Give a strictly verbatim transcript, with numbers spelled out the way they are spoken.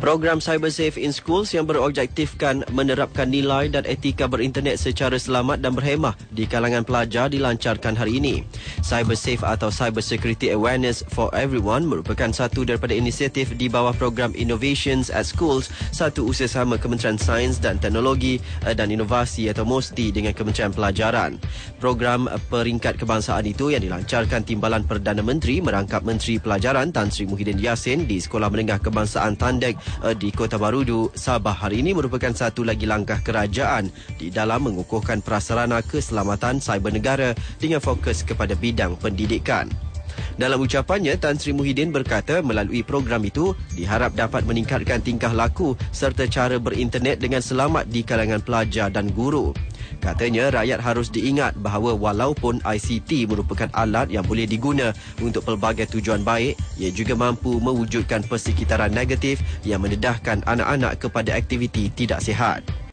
Program CyberSafe in Schools yang berobjektifkan menerapkan nilai dan etika berinternet secara selamat dan berhemah di kalangan pelajar dilancarkan hari ini. CyberSafe atau Cyber Security Awareness for Everyone merupakan satu daripada inisiatif di bawah program Innovations at Schools, satu usahamama Kementerian Sains dan Teknologi dan Inovasi atau MOSTI dengan Kementerian Pelajaran. Program peringkat kebangsaan itu yang dilancarkan Timbalan Perdana Menteri merangkap Menteri Pelajaran Tan Sri Muhyiddin Yassin di Sekolah Menengah Kebangsaan Tandek di Kota Barudu, Sabah hari ini merupakan satu lagi langkah kerajaan di dalam mengukuhkan prasarana keselamatan cyber negara dengan fokus kepada bidang pendidikan. Dalam ucapannya, Tan Sri Muhyiddin berkata melalui program itu diharap dapat meningkatkan tingkah laku serta cara berinternet dengan selamat di kalangan pelajar dan guru. Katanya rakyat harus diingat bahawa walaupun I C T merupakan alat yang boleh diguna untuk pelbagai tujuan baik, ia juga mampu mewujudkan persekitaran negatif yang mendedahkan anak-anak kepada aktiviti tidak sihat.